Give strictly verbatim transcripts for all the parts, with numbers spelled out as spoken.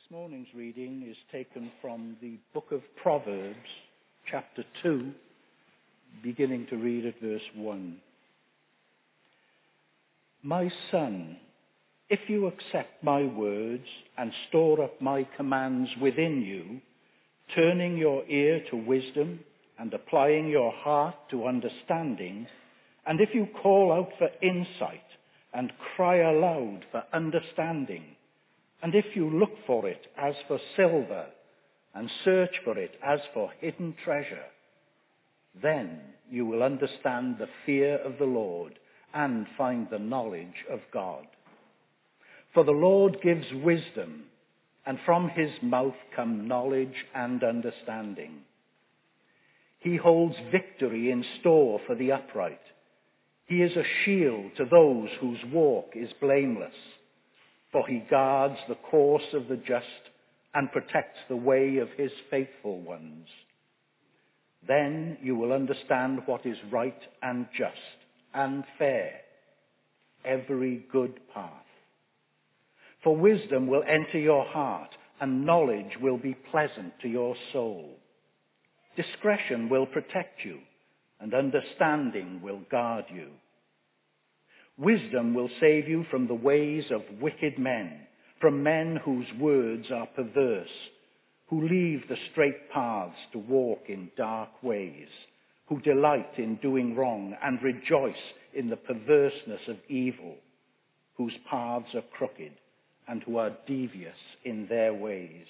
This morning's reading is taken from the book of Proverbs, chapter two, beginning to read at verse one. My son, if you accept my words and store up my commands within you, turning your ear to wisdom and applying your heart to understanding, and if you call out for insight and cry aloud for understanding, and if you look for it as for silver and search for it as for hidden treasure, then you will understand the fear of the Lord and find the knowledge of God. For the Lord gives wisdom, and from his mouth come knowledge and understanding. He holds victory in store for the upright. He is a shield to those whose walk is blameless. For he guards the course of the just and protects the way of his faithful ones. Then you will understand what is right and just and fair, every good path. For wisdom will enter your heart, and knowledge will be pleasant to your soul. Discretion will protect you, and understanding will guard you. Wisdom will save you from the ways of wicked men, from men whose words are perverse, who leave the straight paths to walk in dark ways, who delight in doing wrong and rejoice in the perverseness of evil, whose paths are crooked and who are devious in their ways.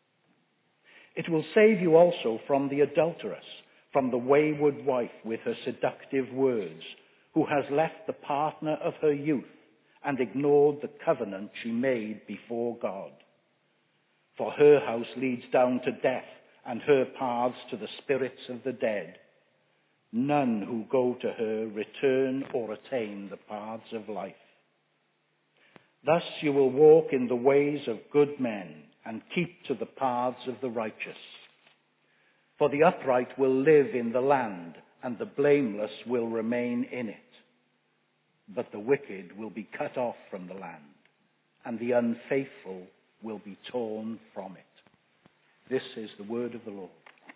It will save you also from the adulteress, from the wayward wife with her seductive words, who has left the partner of her youth and ignored the covenant she made before God. For her house leads down to death, and her paths to the spirits of the dead. None who go to her return or attain the paths of life. Thus you will walk in the ways of good men and keep to the paths of the righteous. For the upright will live in the land, and the blameless will remain in it. But the wicked will be cut off from the land, and the unfaithful will be torn from it. This is the word of the Lord.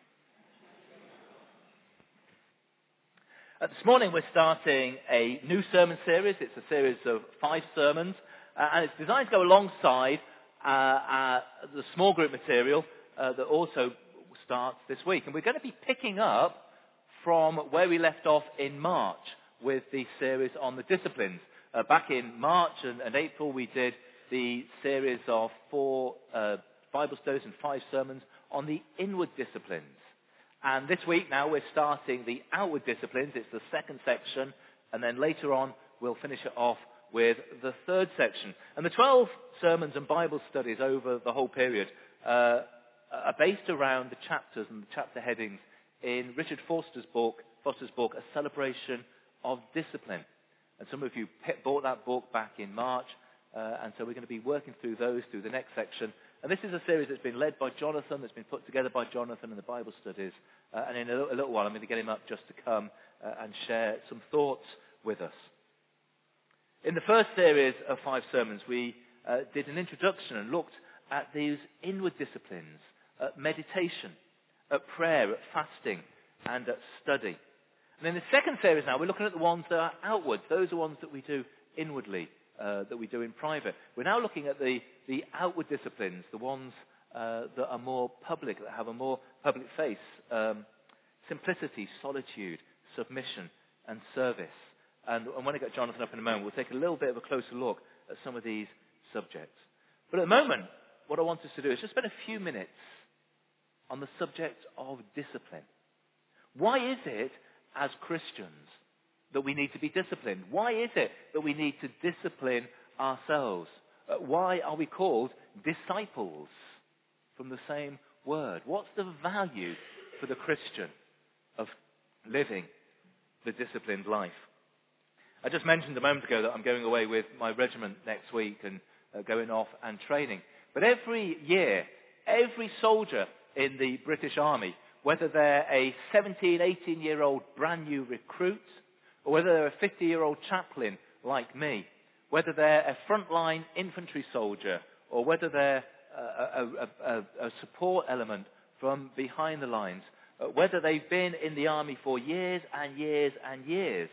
Uh, this morning we're starting a new sermon series. It's a series of five sermons, uh, and it's designed to go alongside uh, uh, the small group material uh, that also starts this week. And we're going to be picking up from where we left off in March with the series on the disciplines. Uh, back in March and, and April we did the series of four uh, Bible studies and five sermons on the inward disciplines. And this week now we're starting the outward disciplines. It's the second section, and then later on we'll finish it off with the third section. And the twelve sermons and Bible studies over the whole period uh, are based around the chapters and the chapter headings in Richard Foster's book, Foster's book, A Celebration of Discipline. And some of you bought that book back in March, uh, and so we're going to be working through those through the next section. And this is a series that's been led by Jonathan, that's been put together by Jonathan in the Bible studies. Uh, and in a little, a little while I'm going to get him up just to come uh, and share some thoughts with us. In the first series of five sermons, we uh, did an introduction and looked at these inward disciplines, at meditation, at prayer, at fasting, and at study. And in the second series now, we're looking at the ones that are outward. Those are ones that we do inwardly, uh, that we do in private. We're now looking at the, the outward disciplines, the ones uh, that are more public, that have a more public face. Um, simplicity, solitude, submission, and service. And, and when I get Jonathan up in a moment, we'll take a little bit of a closer look at some of these subjects. But at the moment, what I want us to do is just spend a few minutes on the subject of discipline. Why is it, as Christians, that we need to be disciplined? Why is it that we need to discipline ourselves? Uh, why are we called disciples from the same word? What's the value for the Christian of living the disciplined life? I just mentioned a moment ago that I'm going away with my regiment next week and uh, going off and training. But every year, every soldier in the British Army, whether they're a seventeen, eighteen-year-old brand new recruit, or whether they're a fifty-year-old chaplain like me, whether they're a frontline infantry soldier, or whether they're a, a, a, a support element from behind the lines, uh, whether they've been in the army for years and years and years,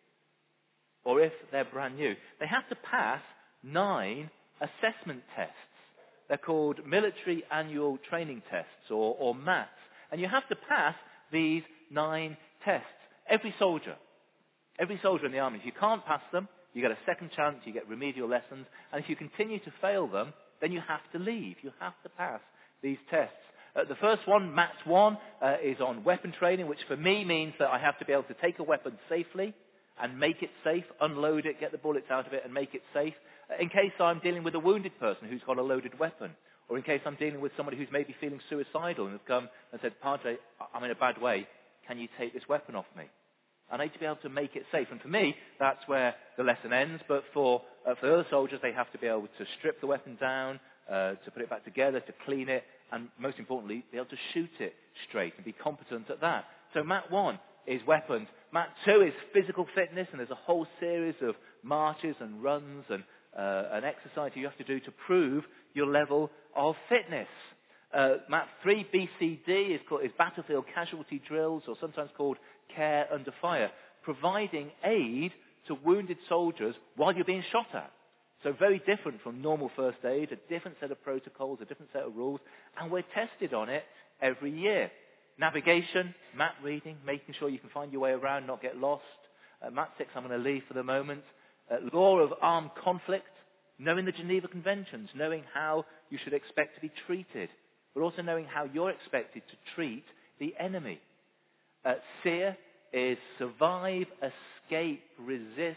or if they're brand new. They have to pass nine assessment tests. They're called military annual training tests, or, or MATs. And you have to pass these nine tests. Every soldier. Every soldier in the army. If you can't pass them, you get a second chance, you get remedial lessons. And if you continue to fail them, then you have to leave. You have to pass these tests. Uh, the first one, MAT one, uh, is on weapon training, which for me means that I have to be able to take a weapon safely and make it safe, unload it, get the bullets out of it and make it safe, uh, in case I'm dealing with a wounded person who's got a loaded weapon, or in case I'm dealing with somebody who's maybe feeling suicidal and has come and said, Padre, I'm in a bad way, can you take this weapon off me? I need to be able to make it safe. And for me, that's where the lesson ends. But for, uh, for the other soldiers, they have to be able to strip the weapon down, uh, to put it back together, to clean it, and most importantly, be able to shoot it straight and be competent at that. So MAT one is weapons. MAT two is physical fitness, and there's a whole series of marches and runs and, uh, and exercise you have to do to prove your level of fitness. Uh, MAT three, B C D, is, called, is battlefield casualty drills, or sometimes called care under fire, providing aid to wounded soldiers while you're being shot at. So very different from normal first aid, a different set of protocols, a different set of rules, and we're tested on it every year. Navigation, map reading, making sure you can find your way around, not get lost. Uh, MAT six I'm going to leave for the moment. Uh, law of armed conflict, knowing the Geneva Conventions, knowing how you should expect to be treated, but also knowing how you're expected to treat the enemy. Uh, SEER is survive, escape, resist,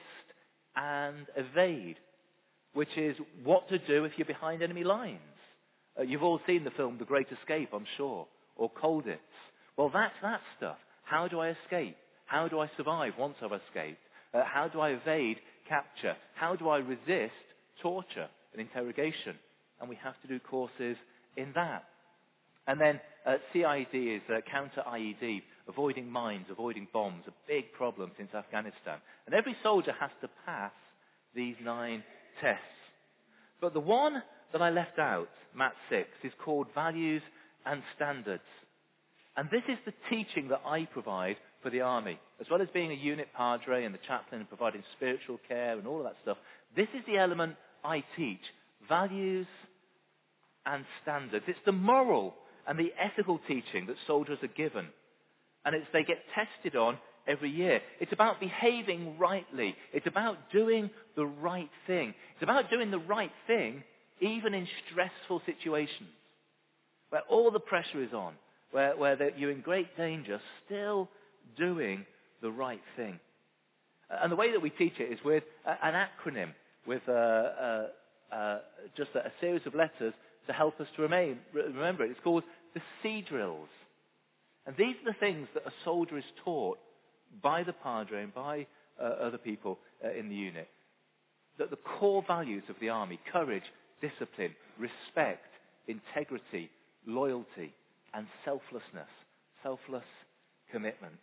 and evade, which is what to do if you're behind enemy lines. Uh, you've all seen the film The Great Escape, I'm sure, or Colditz. Well, that's that stuff. How do I escape? How do I survive once I've escaped? Uh, how do I evade capture? How do I resist torture and interrogation? And we have to do courses in that. And then uh, C I D is uh, counter I E D, avoiding mines, avoiding bombs, a big problem since Afghanistan. And every soldier has to pass these nine tests. But the one that I left out, MAT six, is called Values and Standards. And this is the teaching that I provide for the army. As well as being a unit padre and the chaplain and providing spiritual care and all of that stuff, this is the element I teach. Values and standards. It's the moral and the ethical teaching that soldiers are given. And it's, they get tested on every year. It's about behaving rightly. It's about doing the right thing. It's about doing the right thing even in stressful situations where all the pressure is on, where, where you're in great danger, still doing the right thing. And the way that we teach it is with an acronym, with uh, uh, uh, just a, a series of letters to help us to remain, remember it. It's called the C drills. And these are the things that a soldier is taught by the padre and by uh, other people uh, in the unit. That the core values of the army, courage, discipline, respect, integrity, loyalty, and selflessness, selfless commitment.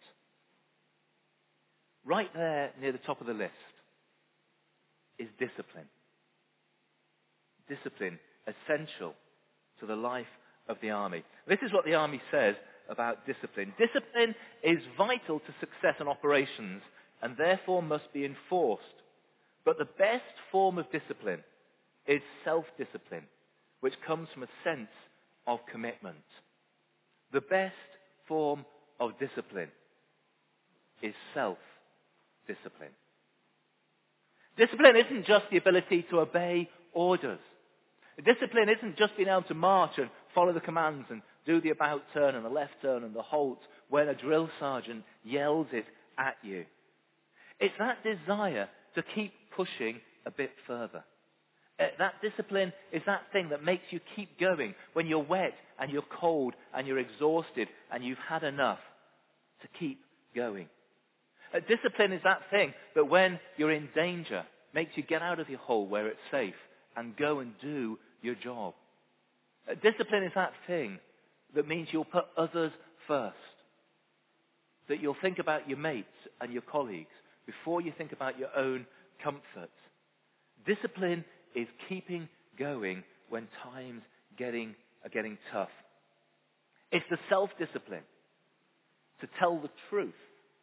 Right there near the top of the list is discipline. Discipline, essential to the life of the army. This is what the army says about discipline. Discipline is vital to success in operations and therefore must be enforced. But the best form of discipline is self-discipline, which comes from a sense of commitment. The best form of discipline is self-discipline. Discipline isn't just the ability to obey orders. Discipline isn't just being able to march and follow the commands and do the about turn and the left turn and the halt when a drill sergeant yells it at you. It's that desire to keep pushing a bit further. Uh, that discipline is that thing that makes you keep going when you're wet and you're cold and you're exhausted and you've had enough, to keep going. Uh, discipline is that thing that when you're in danger makes you get out of your hole where it's safe and go and do your job. Uh, discipline is that thing that means you'll put others first. That you'll think about your mates and your colleagues before you think about your own comfort. Discipline is keeping going when times getting, are getting tough. It's the self-discipline to tell the truth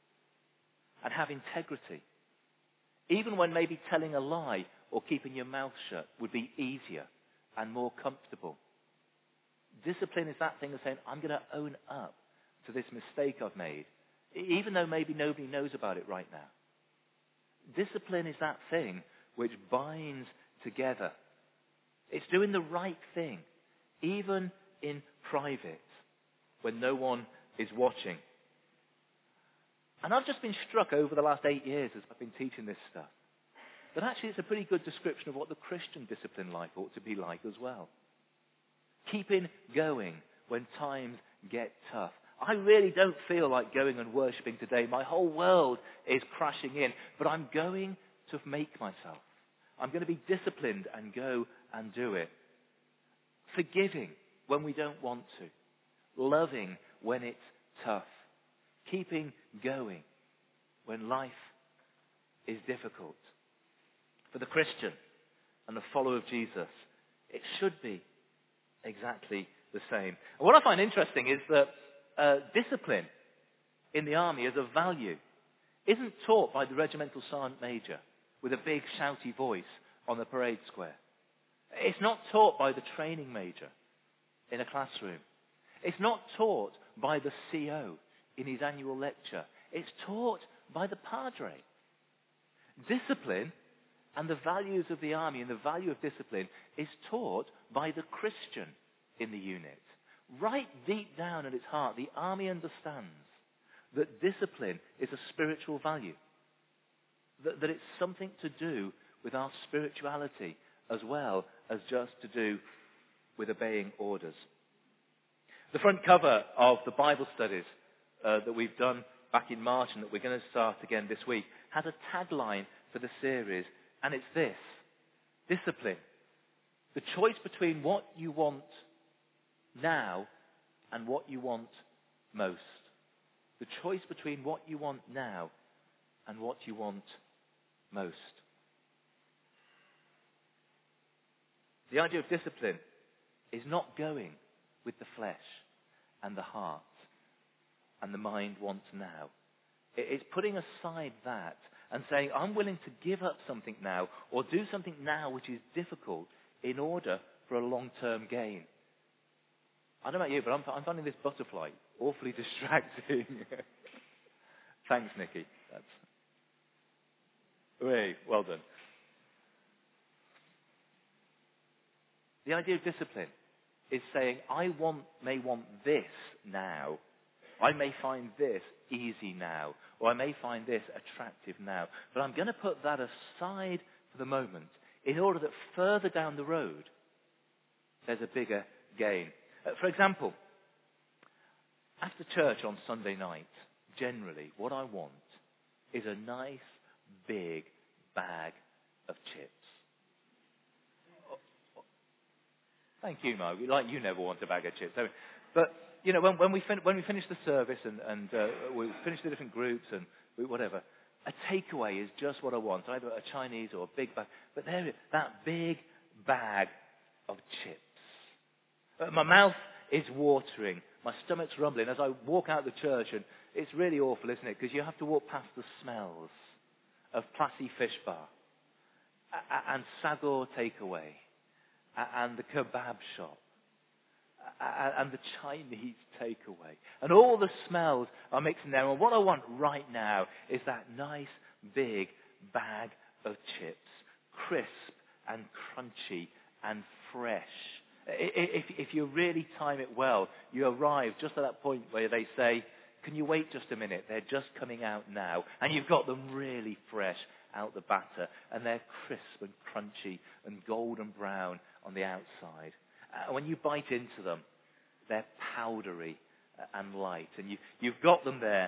and have integrity. Even when maybe telling a lie or keeping your mouth shut would be easier and more comfortable. Discipline is that thing of saying, I'm going to own up to this mistake I've made, even though maybe nobody knows about it right now. Discipline is that thing which binds together. It's doing the right thing, even in private, when no one is watching. And I've just been struck over the last eight years as I've been teaching this stuff, that actually it's a pretty good description of what the Christian discipline life ought to be like as well. Keeping going when times get tough. I really don't feel like going and worshipping today. My whole world is crashing in. But I'm going to make myself. I'm going to be disciplined and go and do it. Forgiving when we don't want to. Loving when it's tough. Keeping going when life is difficult. For the Christian and the follower of Jesus, it should be exactly the same. And what I find interesting is that uh, discipline in the army as a value isn't taught by the regimental sergeant major with a big shouty voice on the parade square. It's not taught by the training major in a classroom. It's not taught by the C O in his annual lecture. It's taught by the padre. Discipline and the values of the army and the value of discipline is taught by the Christian in the unit. Right deep down at its heart, the army understands that discipline is a spiritual value. That, that it's something to do with our spirituality as well as just to do with obeying orders. The front cover of the Bible studies uh, that we've done back in March and that we're going to start again this week has a tagline for the series, and it's this: discipline. The choice between what you want now and what you want most. The choice between what you want now and what you want most. The idea of discipline is not going with the flesh and the heart and the mind wants now. It's putting aside that and saying, I'm willing to give up something now or do something now which is difficult in order for a long-term gain. I don't know about you, but I'm, I'm finding this butterfly awfully distracting. Thanks, Nikki. That's... Hey, well done. The idea of discipline is saying, I want, may want this now. I may find this easy now, or I may find this attractive now. But I'm going to put that aside for the moment in order that further down the road, there's a bigger gain. Uh, for example, after church on Sunday night, generally, what I want is a nice, big bag of chips. Thank you, Mark. Like you never want a bag of chips. But, you know, when, when, we, fin- when we finish the service and, and uh, we finish the different groups and we, whatever, a takeaway is just what I want, either a Chinese or a big bag. But there, it- that big bag of chips. Uh, my mouth is watering. My stomach's rumbling as I walk out of the church, and it's really awful, isn't it? Because you have to walk past the smells of Plassy Fish Bar a- a- and Sagor Takeaway and the kebab shop, and the Chinese takeaway. And all the smells are mixing there. And what I want right now is that nice, big bag of chips, crisp and crunchy and fresh. If, if you really time it well, you arrive just at that point where they say, can you wait just a minute? They're just coming out now. And you've got them really fresh out the batter. And they're crisp and crunchy and golden brown on the outside. Uh, when you bite into them, they're powdery and light. And you, you've got them there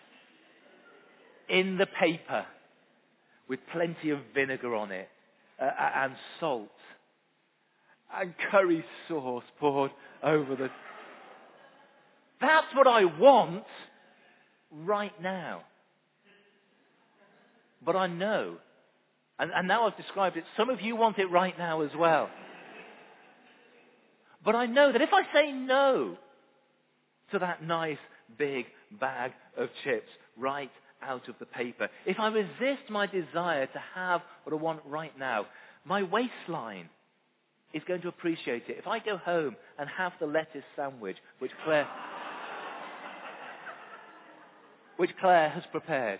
in the paper with plenty of vinegar on it uh, and salt and curry sauce poured over the... That's what I want right now. But I know, and, and now I've described it, some of you want it right now as well. But I know that if I say no to that nice big bag of chips right out of the paper, if I resist my desire to have what I want right now, my waistline is going to appreciate it. If I go home and have the lettuce sandwich, which Claire, which Claire has prepared,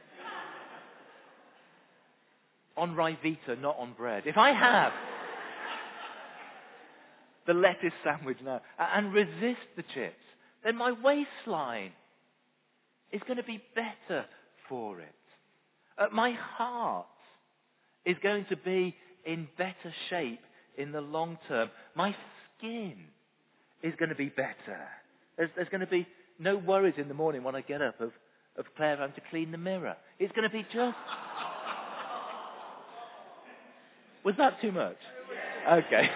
on Ryvita, not on bread. If I have the lettuce sandwich now and resist the chips, then my waistline is going to be better for it. Uh, my heart is going to be in better shape in the long term. My skin is going to be better. There's, there's going to be no worries in the morning when I get up of, of Claire having to clean the mirror. It's going to be just... Was that too much? Okay.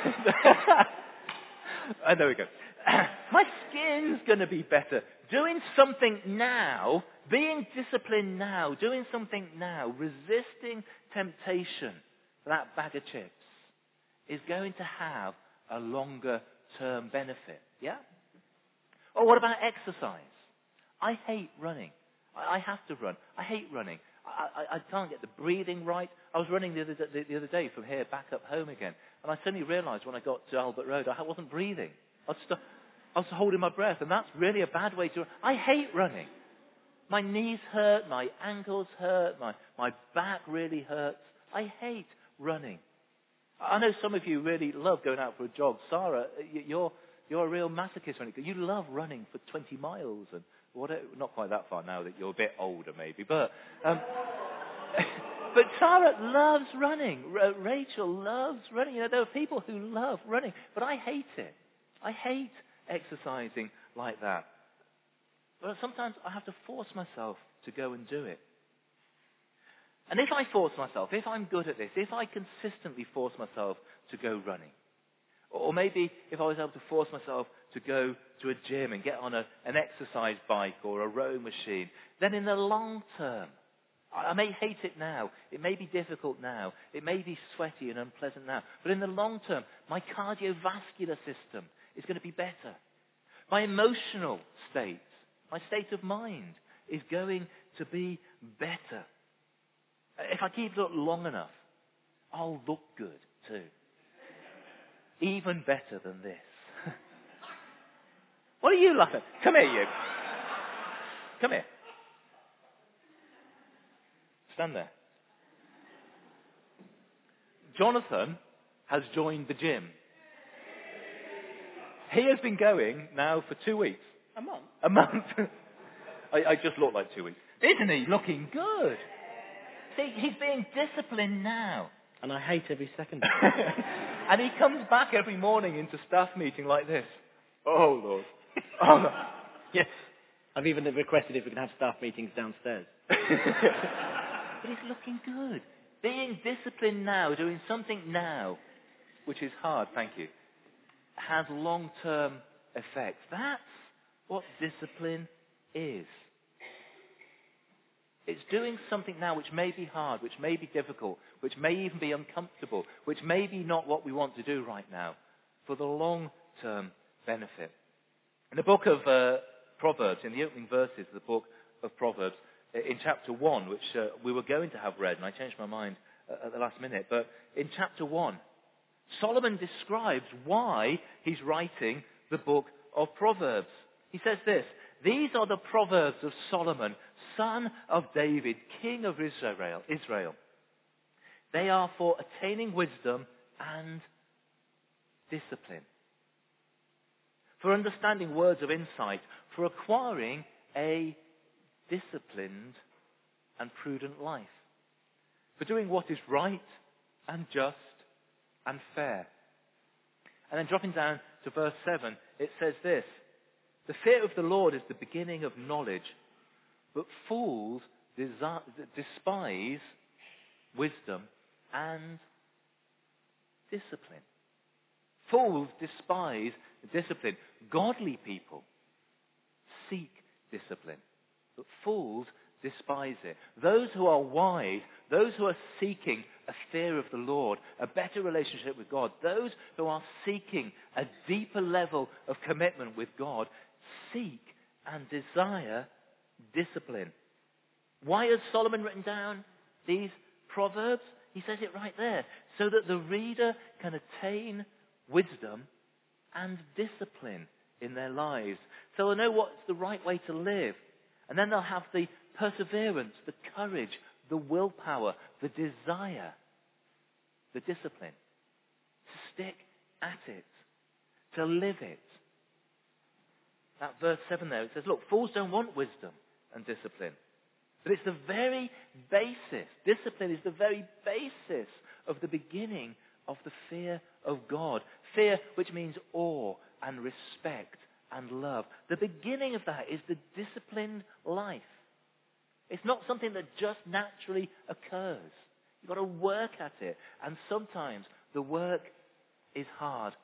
oh, there we go. My skin's going to be better. Doing something now, being disciplined now, doing something now, resisting temptation, that bag of chips, is going to have a longer term benefit. Yeah? Or what about exercise? I hate running. I, I have to run. I hate running. I, I, I can't get the breathing right. I was running the other, the, the other day from here back up home again, and I suddenly realised when I got to Albert Road I wasn't breathing. I was, st- I was holding my breath, and that's really a bad way to run. I hate running. My knees hurt, my ankles hurt, my, my back really hurts. I hate running. I know some of you really love going out for a jog. Sarah, you're, you're a real masochist when it comes. You love running for twenty miles and whatever. Not quite that far now that you're a bit older maybe, but... Um, But Sarah loves running. R- Rachel loves running. You know, there are people who love running, but I hate it. I hate exercising like that. But sometimes I have to force myself to go and do it. And if I force myself, if I'm good at this, if I consistently force myself to go running, or maybe if I was able to force myself to go to a gym and get on a, an exercise bike or a row machine, then in the long term, I may hate it now. It may be difficult now. It may be sweaty and unpleasant now. But in the long term, my cardiovascular system is going to be better. My emotional state, my state of mind is going to be better. If I keep it up long enough, I'll look good too. Even better than this. What are you laughing at? Come here, you. Come here. Stand there. Jonathan has joined the gym. He has been going now for two weeks. A month? A month. I, I just look like two weeks. Isn't he looking good? See, he's being disciplined now. And I hate every second. And he comes back every morning into staff meeting like this. Oh, Lord. Oh, no. Yes. I've even requested if we can have staff meetings downstairs. But he's looking good. Being disciplined now, doing something now, which is hard, thank you, has long-term effects. That's what discipline is. It's doing something now which may be hard, which may be difficult, which may even be uncomfortable, which may be not what we want to do right now, for the long-term benefit. In the book of uh, Proverbs, in the opening verses of the book of Proverbs, in chapter one, which uh, we were going to have read, and I changed my mind uh, at the last minute, but in chapter one, Solomon describes why he's writing the book of Proverbs. He says this: "These are the Proverbs of Solomon, son of David, king of Israel. Israel. They are for attaining wisdom and discipline, for understanding words of insight, for acquiring a disciplined and prudent life, for doing what is right and just and fair." And then dropping down to verse seven, it says this: "The fear of the Lord is the beginning of knowledge, but fools desi- despise wisdom and discipline." Fools despise discipline. Godly people seek discipline, but fools despise it. Those who are wise, those who are seeking a fear of the Lord, a better relationship with God. Those who are seeking a deeper level of commitment with God seek and desire discipline. Why has Solomon written down these proverbs? He says it right there. So that the reader can attain wisdom and discipline in their lives. So they'll know what's the right way to live. And then they'll have the perseverance, the courage, the willpower, the desire, the discipline to stick at it, to live it. That verse seven there, it says, look, fools don't want wisdom and discipline. But it's the very basis. Discipline is the very basis of the beginning of the fear of God. Fear which means awe and respect and love. The beginning of that is the disciplined life. It's not something that just naturally occurs. You've got to work at it. And sometimes the work is hard.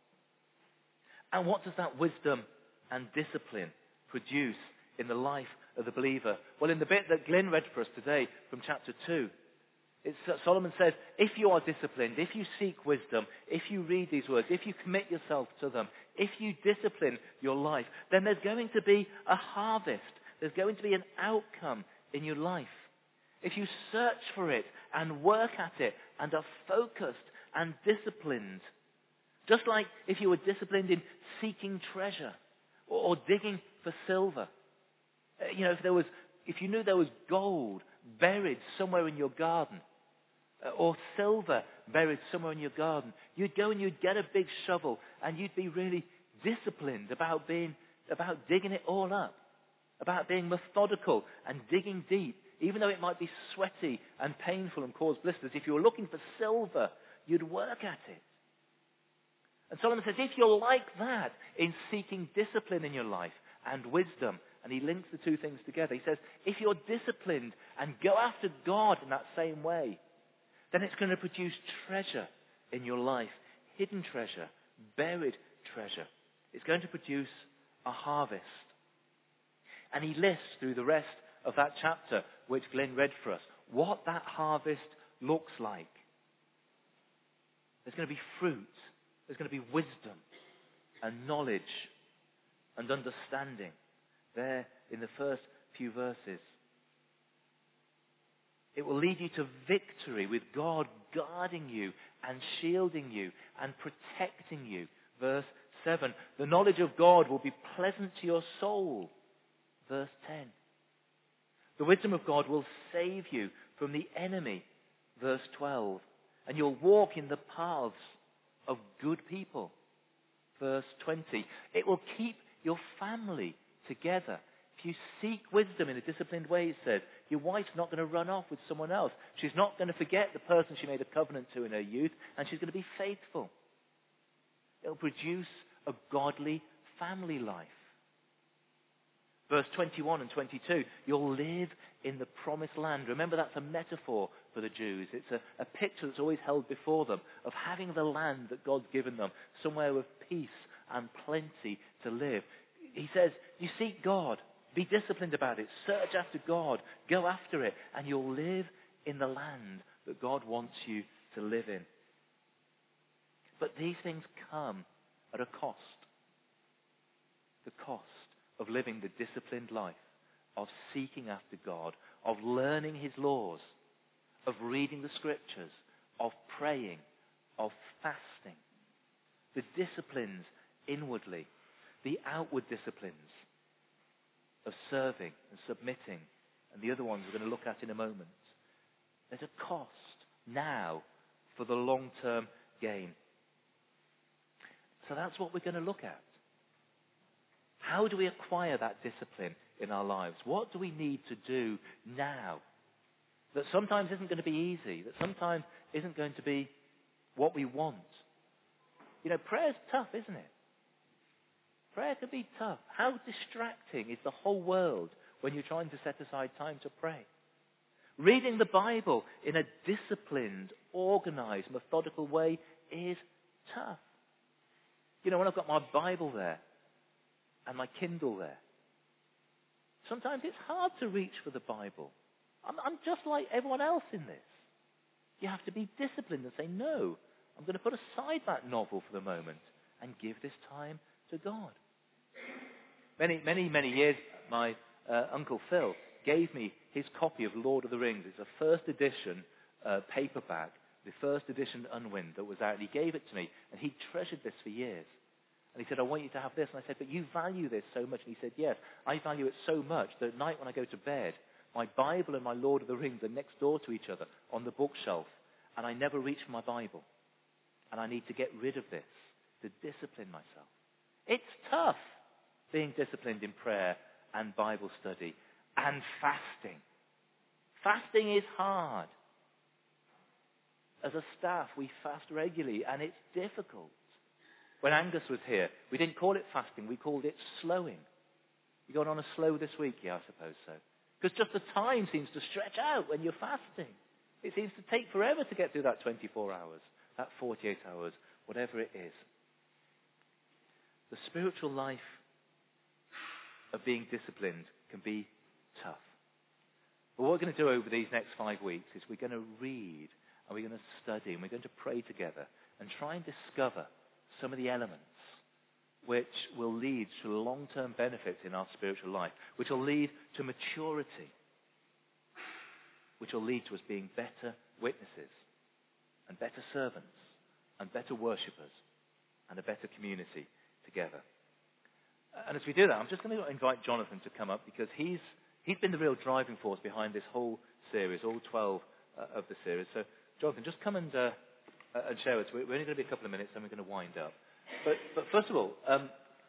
And what does that wisdom and discipline produce in the life of the believer? Well, in the bit that Glyn read for us today from chapter two, it's, Solomon says, if you are disciplined, if you seek wisdom, if you read these words, if you commit yourself to them, if you discipline your life, then there's going to be a harvest. There's going to be an outcome in your life. If you search for it and work at it and are focused and disciplined, just like if you were disciplined in seeking treasure or, or digging for silver. Uh, you know, if there was, if you knew there was gold buried somewhere in your garden, uh, or silver buried somewhere in your garden, you'd go and you'd get a big shovel and you'd be really disciplined about being, about digging it all up, about being methodical and digging deep, even though it might be sweaty and painful and cause blisters. If you were looking for silver, you'd work at it. And Solomon says, if you're like that in seeking discipline in your life and wisdom, and he links the two things together, he says, if you're disciplined and go after God in that same way, then it's going to produce treasure in your life, hidden treasure, buried treasure. It's going to produce a harvest. And he lists through the rest of that chapter, which Glyn read for us, what that harvest looks like. There's going to be fruit. There's going to be wisdom and knowledge and understanding there in the first few verses. It will lead you to victory with God guarding you and shielding you and protecting you. Verse seven. The knowledge of God will be pleasant to your soul. Verse ten. The wisdom of God will save you from the enemy. Verse twelve. And you'll walk in the paths of good people. Verse twenty. It will keep your family together. If you seek wisdom in a disciplined way, it says, your wife's not going to run off with someone else. She's not going to forget the person she made a covenant to in her youth, and she's going to be faithful. It'll produce a godly family life. Verse twenty-one and twenty-two, you'll live in the promised land. Remember, that's a metaphor for the Jews. It's a, a picture that's always held before them of having the land that God's given them, somewhere with peace and plenty to live. He says, you seek God, be disciplined about it, search after God, go after it, and you'll live in the land that God wants you to live in. But these things come at a cost. The cost of living the disciplined life, of seeking after God, of learning his laws, of reading the scriptures, of praying, of fasting. The disciplines inwardly, the outward disciplines of serving and submitting, and the other ones we're going to look at in a moment. There's a cost now for the long-term gain. So that's what we're going to look at. How do we acquire that discipline in our lives? What do we need to do now that sometimes isn't going to be easy, that sometimes isn't going to be what we want? You know, prayer's tough, isn't it? Prayer can be tough. How distracting is the whole world when you're trying to set aside time to pray? Reading the Bible in a disciplined, organized, methodical way is tough. You know, when I've got my Bible there and my Kindle there, sometimes it's hard to reach for the Bible. I'm, I'm just like everyone else in this. You have to be disciplined and say, no, I'm going to put aside that novel for the moment and give this time to God. Many, many, many years, my uh, Uncle Phil gave me his copy of Lord of the Rings. It's a first edition uh, paperback, the first edition Unwind that was out. And he gave it to me, and he treasured this for years. And he said, I want you to have this. And I said, but you value this so much. And he said, yes, I value it so much that at night when I go to bed, my Bible and my Lord of the Rings are next door to each other on the bookshelf, and I never reach for my Bible. And I need to get rid of this to discipline myself. It's tough being disciplined in prayer and Bible study and fasting. Fasting is hard. As a staff, we fast regularly, and it's difficult. When Angus was here, we didn't call it fasting, we called it slowing. You going on a slow this week? Yeah, I suppose so. Because just the time seems to stretch out when you're fasting. It seems to take forever to get through that twenty-four hours, that forty-eight hours, whatever it is. The spiritual life of being disciplined can be tough. But what we're going to do over these next five weeks is we're going to read, and we're going to study, and we're going to pray together and try and discover some of the elements which will lead to long-term benefits in our spiritual life, which will lead to maturity, which will lead to us being better witnesses and better servants and better worshippers and a better community together. And as we do that, I'm just going to invite Jonathan to come up, because he's he's been the real driving force behind this whole series, all twelve uh, of the series. So, Jonathan, just come and, uh, and share with us. We're only going to be a couple of minutes, and we're going to wind up. But, but first of all, um,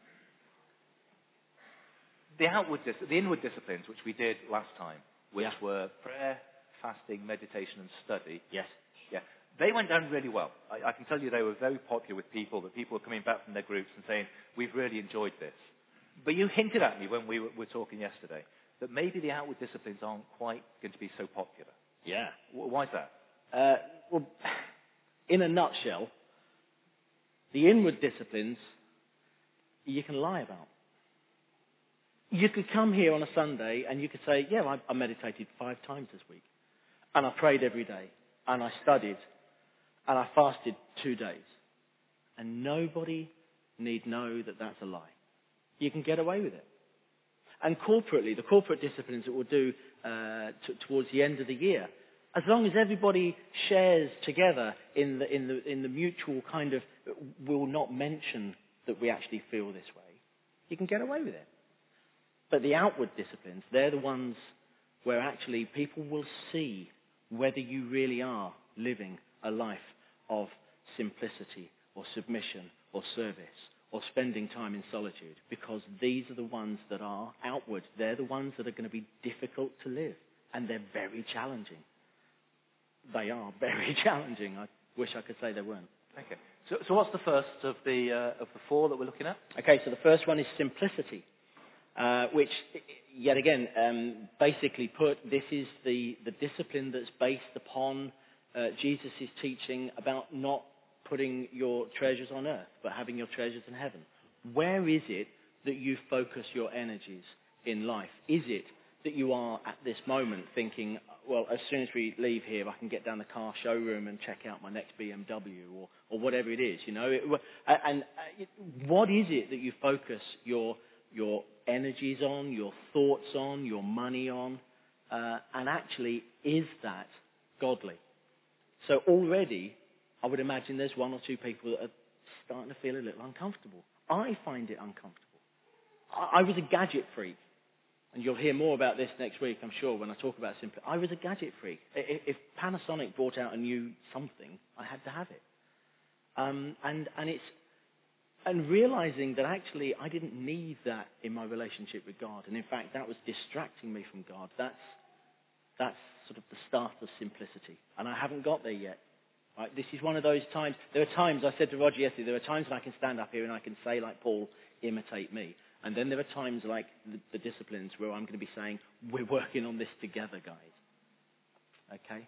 the outward, dis- the inward disciplines, which we did last time, which Yeah. were prayer, fasting, meditation, and study. Yes. Yeah, they went down really well. I, I can tell you they were very popular with people, that people were coming back from their groups and saying, we've really enjoyed this. But you hinted at me when we were, were talking yesterday that maybe the outward disciplines aren't quite going to be so popular. Yeah. W- why is that? Uh, well, in a nutshell, the inward disciplines you can lie about. You could come here on a Sunday and you could say, yeah, I, I meditated five times this week. And I prayed every day. And I studied. And I fasted two days. And nobody need know that that's a lie. You can get away with it. And corporately, the corporate disciplines that we'll do uh, t- towards the end of the year, as long as everybody shares together in the, in the, in the mutual kind of, will not mention that we actually feel this way, you can get away with it. But the outward disciplines, they're the ones where actually people will see whether you really are living a life of simplicity or submission or service or spending time in solitude, because these are the ones that are outward. They're the ones that are going to be difficult to live, and they're very challenging. They are very challenging. I wish I could say they weren't. Okay. So, so what's the first of the uh, of the four that we're looking at? Okay, so the first one is simplicity, uh, which, yet again, um, basically put, this is the, the discipline that's based upon uh, Jesus' teaching about not putting your treasures on earth, but having your treasures in heaven. Where is it that you focus your energies in life? Is it that you are at this moment thinking, well, as soon as we leave here, I can get down the car showroom and check out my next B M W or, or whatever it is, you know? It, and uh, what is it that you focus your your energies on, your thoughts on, your money on? Uh, and actually, is that godly? So already, I would imagine there's one or two people that are starting to feel a little uncomfortable. I find it uncomfortable. I, I was a gadget freak. And you'll hear more about this next week, I'm sure, when I talk about simply. I was a gadget freak. If Panasonic brought out a new something, I had to have it. Um, and and it's and realizing that actually I didn't need that in my relationship with God, and in fact that was distracting me from God. That's that's sort of the start of simplicity, and I haven't got there yet. Right? This is one of those times. There are times, I said to Roger yesterday, there are times when I can stand up here and I can say, like Paul, imitate me. And then there are times like the, the disciplines where I'm going to be saying, we're working on this together, guys. Okay?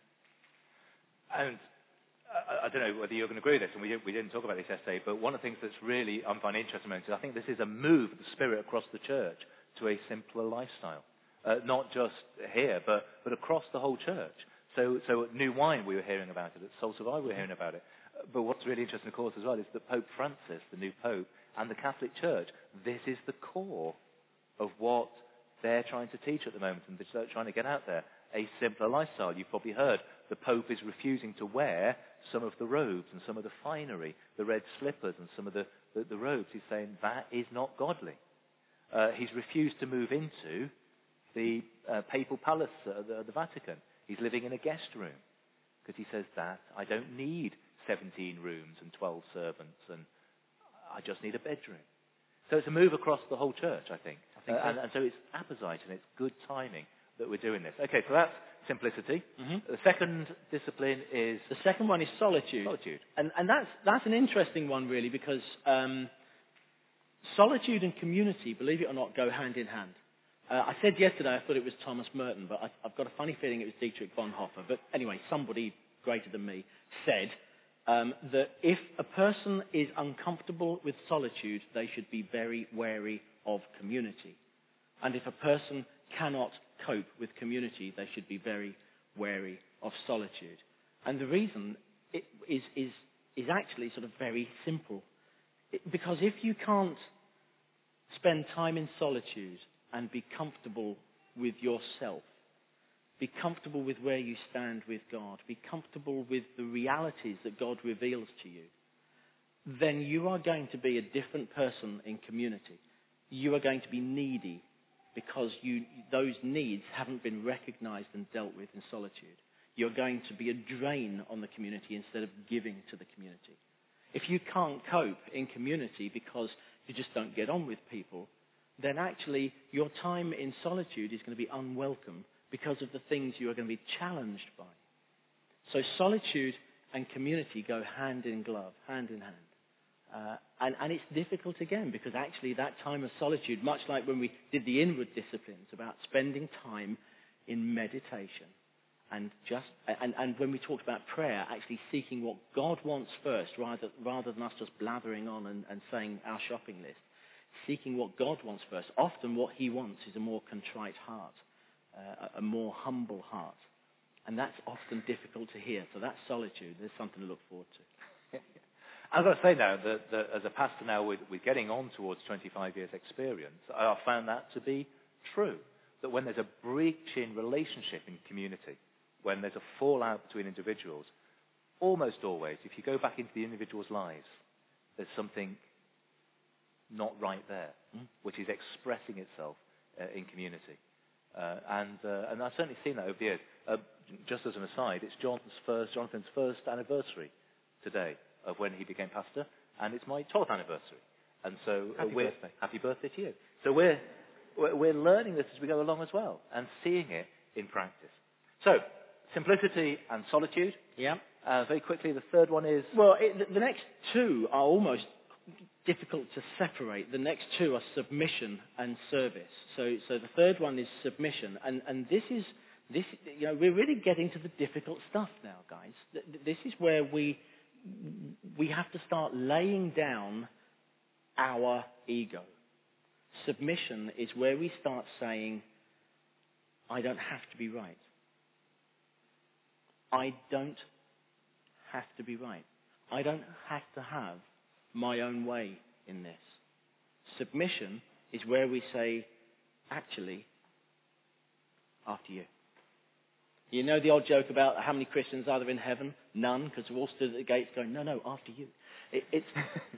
And I, I don't know whether you're going to agree with this, and we didn't, we didn't talk about this yesterday, but one of the things that's really I'm finding interesting is I think this is a move of the Spirit across the church to a simpler lifestyle. Uh, not just here, but, but across the whole church. So, so at New Wine we were hearing about it, at Soul Survivor we were hearing about it. But what's really interesting, of course, as well, is that Pope Francis, the new Pope, and the Catholic Church, this is the core of what they're trying to teach at the moment, and they're trying to get out there. A simpler lifestyle. You've probably heard the Pope is refusing to wear some of the robes and some of the finery, the red slippers and some of the, the, the robes. He's saying that is not godly. Uh, he's refused to move into the uh, papal palace at the, the Vatican. He's living in a guest room because he says that I don't need seventeen rooms and twelve servants, and I just need a bedroom. So it's a move across the whole church, I think. I think uh, so. and, and so it's apposite and it's good timing that we're doing this. Okay, so that's simplicity. Mm-hmm. The second discipline is The second one is solitude. solitude. And, and that's, that's an interesting one, really, because um, solitude and community, believe it or not, go hand in hand. Uh, I said yesterday I thought it was Thomas Merton, but I, I've got a funny feeling it was Dietrich Bonhoeffer. But anyway, somebody greater than me said um, that if a person is uncomfortable with solitude, they should be very wary of community. And if a person cannot cope with community, they should be very wary of solitude. And the reason it is, is, is actually sort of very simple. It, because if you can't spend time in solitude and be comfortable with yourself, be comfortable with where you stand with God, be comfortable with the realities that God reveals to you, then you are going to be a different person in community. You are going to be needy because you, those needs haven't been recognized and dealt with in solitude. You're going to be a drain on the community instead of giving to the community. If you can't cope in community because you just don't get on with people, then actually your time in solitude is going to be unwelcome because of the things you are going to be challenged by. So solitude and community go hand in glove, hand in hand. Uh, and, and it's difficult again because actually that time of solitude, much like when we did the inward disciplines about spending time in meditation and just and, and when we talked about prayer, actually seeking what God wants first rather, rather than us just blathering on and, and saying our shopping list. Seeking what God wants first. Often what he wants is a more contrite heart, uh, a more humble heart. And that's often difficult to hear. So that's solitude. There's something to look forward to. I've got to say now that, that as a pastor now, we're, we're getting on towards twenty-five years experience. I've found that to be true. That when there's a breach in relationship in community, when there's a fallout between individuals, almost always, if you go back into the individual's lives, there's something not right there, mm. which is expressing itself uh, in community. Uh, and, uh, and I've certainly seen that over the years. Uh, just as an aside, it's Jonathan's first, Jonathan's first anniversary today of when he became pastor, and it's my twelfth anniversary. And so happy uh, we're, birthday. Happy birthday to you. So we're, we're, we're learning this as we go along as well, and seeing it in practice. So, simplicity and solitude. Yeah. Uh, very quickly, the third one is... Well, it, the next two are almost difficult to separate. The next two are submission and service. So, so the third one is submission, and and this is this. You know, we're really getting to the difficult stuff now, guys. This is where we we have to start laying down our ego. Submission is where we start saying, "I don't have to be right. I don't have to be right. I don't have to have my own way in this." Submission is where we say, actually, after you. You know the old joke about how many Christians are there in heaven? None, because we're all stood at the gates going, no, no, after you. It, it's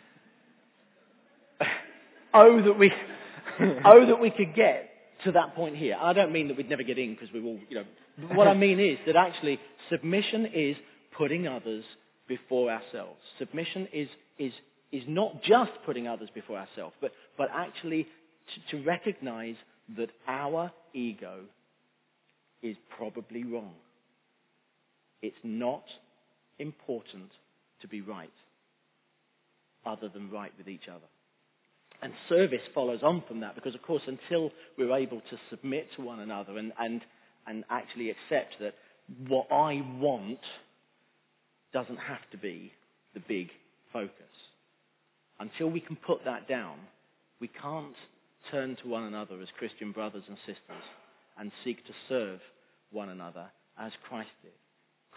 oh that we, oh that we could get to that point here. I don't mean that we'd never get in because we're all, you know. What I mean is that actually submission is putting others before ourselves. Submission is is is not just putting others before ourselves, but, but actually to, to recognize that our ego is probably wrong. It's not important to be right, other than right with each other. And service follows on from that, because of course until we're able to submit to one another and, and, and actually accept that what I want doesn't have to be the big focus. Until we can put that down, we can't turn to one another as Christian brothers and sisters and seek to serve one another as Christ did.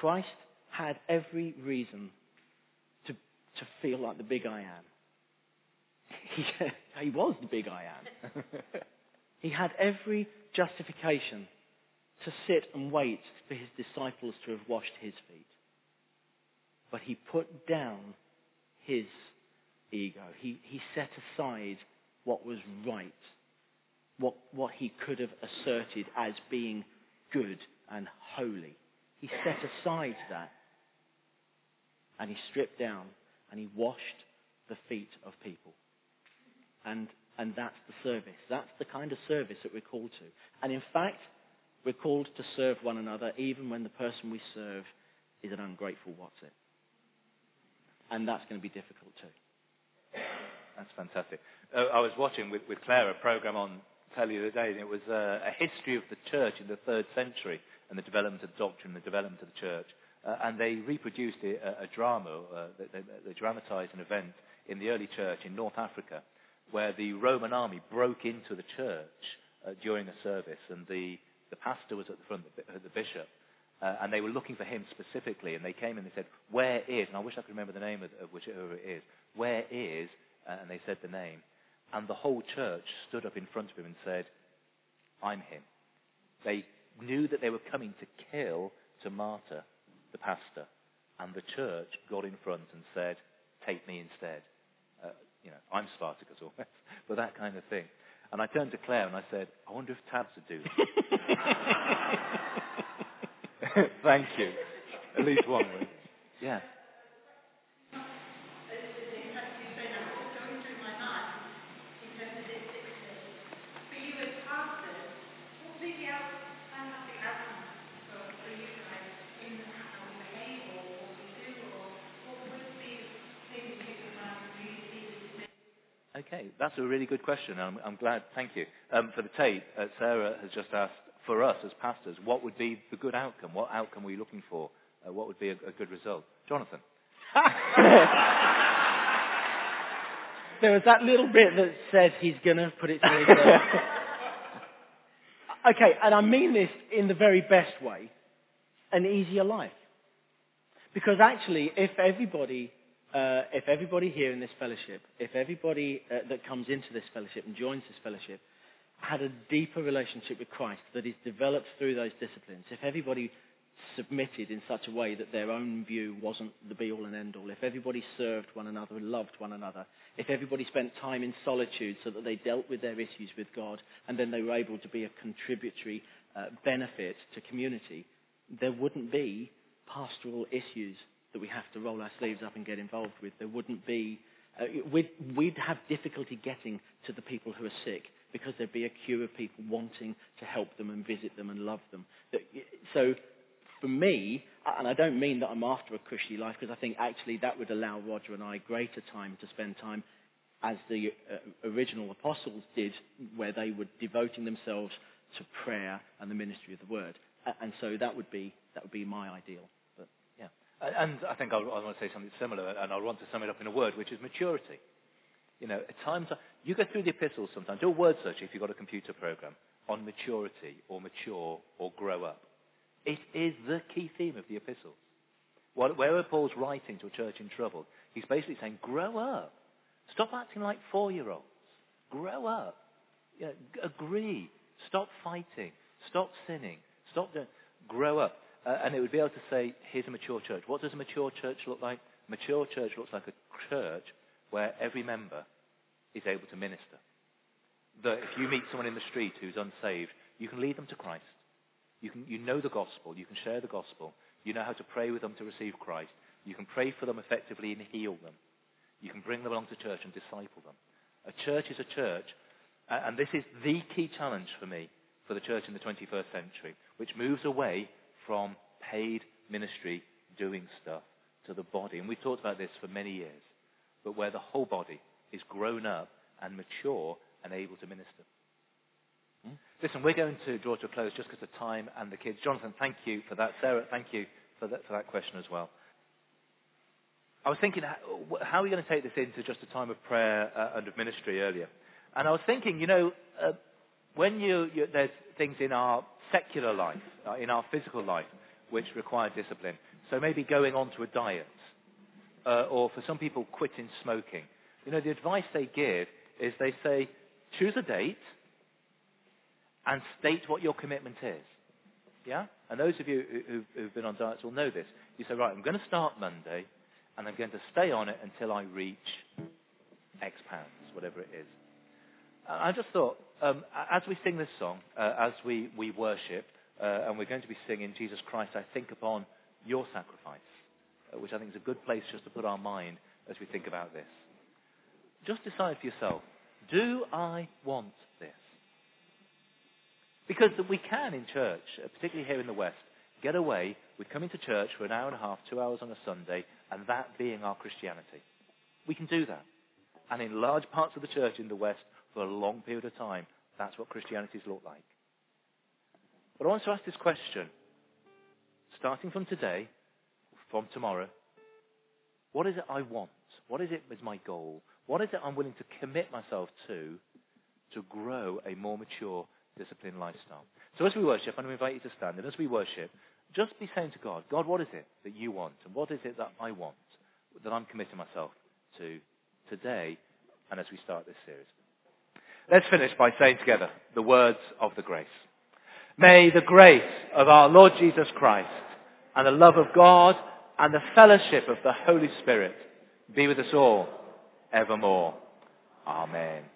Christ had every reason to, to feel like the big I am. He, he was the big I am. He had every justification to sit and wait for his disciples to have washed his feet. But he put down his ego. He, he set aside what was right, what, what he could have asserted as being good and holy. He set aside that, and he stripped down and he washed the feet of people. And and that's the service. That's the kind of service that we're called to. And in fact, we're called to serve one another even when the person we serve is an ungrateful what's it. And that's going to be difficult too. That's fantastic. Uh, I was watching with, with Claire a program on telly the other day, and it was uh, a history of the church in the third century and the development of doctrine, the development of the church. Uh, and they reproduced a, a drama, uh, they, they, they dramatised an event in the early church in North Africa where the Roman army broke into the church uh, during a service, and the, the pastor was at the front, the, the bishop, uh, and they were looking for him specifically, and they came and they said, "Where is," and I wish I could remember the name of, of whichever it is, "Where is," uh, and they said the name, and the whole church stood up in front of him and said, "I'm him." They knew that they were coming to kill, to martyr the pastor, and the church got in front and said, "Take me instead." Uh, you know, I'm Spartacus almost, but that kind of thing. And I turned to Claire and I said, "I wonder if Tabs would do that." Thank you. At least one would. Yeah. Okay, that's a really good question. I'm, I'm glad. Thank you. Um, for the tape, uh, Sarah has just asked, for us as pastors, what would be the good outcome? What outcome were you looking for? Uh, what would be a, a good result? Jonathan? There was that little bit that said he's going to put it to his head. Okay, and I mean this in the very best way, an easier life. Because actually, if everybody... Uh, if everybody here in this fellowship, if everybody uh, that comes into this fellowship and joins this fellowship had a deeper relationship with Christ that is developed through those disciplines, if everybody submitted in such a way that their own view wasn't the be-all and end-all, if everybody served one another and loved one another, if everybody spent time in solitude so that they dealt with their issues with God and then they were able to be a contributory uh, benefit to community, there wouldn't be pastoral issues that we have to roll our sleeves up and get involved with. There wouldn't be... Uh, we'd, we'd have difficulty getting to the people who are sick because there'd be a queue of people wanting to help them and visit them and love them. So for me, and I don't mean that I'm after a cushy life, because I think actually that would allow Roger and I greater time to spend time as the uh, original apostles did, where they were devoting themselves to prayer and the ministry of the word. And so that would be that would be my ideal. And I think I'll, I want to say something similar, and I want to sum it up in a word, which is maturity. You know, at times, you go through the epistles sometimes, do a word search if you've got a computer program, on maturity, or mature, or grow up. It is the key theme of the epistles. Wherever Paul's writing to a church in trouble, he's basically saying, grow up. Stop acting like four-year-olds. Grow up. You know, agree. Stop fighting. Stop sinning. Stop doing... Grow up. Uh, and it would be able to say, here's a mature church. What does a mature church look like? A mature church looks like a church where every member is able to minister. That if you meet someone in the street who's unsaved, you can lead them to Christ. You can, you know the gospel. You can share the gospel. You know how to pray with them to receive Christ. You can pray for them effectively and heal them. You can bring them along to church and disciple them. A church is a church, uh, and this is the key challenge for me for the church in the twenty-first century, which moves away from paid ministry doing stuff to the body. And we've talked about this for many years, but where the whole body is grown up and mature and able to minister. Hmm? Listen, we're going to draw to a close just because of time and the kids. Jonathan, thank you for that. Sarah, thank you for that, for that question as well. I was thinking, how, how are we going to take this into just a time of prayer uh, and of ministry earlier? And I was thinking, you know, uh, when you, you, there's things in our secular life, uh, in our physical life, which require discipline. So maybe going on to a diet, uh, or for some people, quitting smoking. You know, the advice they give is they say, choose a date and state what your commitment is. Yeah? And those of you who, who've been on diets will know this. You say, right, I'm going to start Monday, and I'm going to stay on it until I reach X pounds, whatever it is. I just thought, um, as we sing this song, uh, as we, we worship, uh, and we're going to be singing Jesus Christ, I think upon your sacrifice, uh, which I think is a good place just to put our mind as we think about this. Just decide for yourself, do I want this? Because we can in church, uh, particularly here in the West, get away with coming to church for an hour and a half, two hours on a Sunday, and that being our Christianity. We can do that. And in large parts of the church in the West, for a long period of time, that's what Christianity's looked like. But I want to ask this question, starting from today, from tomorrow, what is it I want? What is it is my goal? What is it I'm willing to commit myself to, to grow a more mature, disciplined lifestyle? So as we worship, I'm going to invite you to stand, and as we worship, just be saying to God, God, what is it that you want? And what is it that I want, that I'm committing myself to today, and as we start this series? Let's finish by saying together the words of the grace. May the grace of our Lord Jesus Christ and the love of God and the fellowship of the Holy Spirit be with us all evermore. Amen.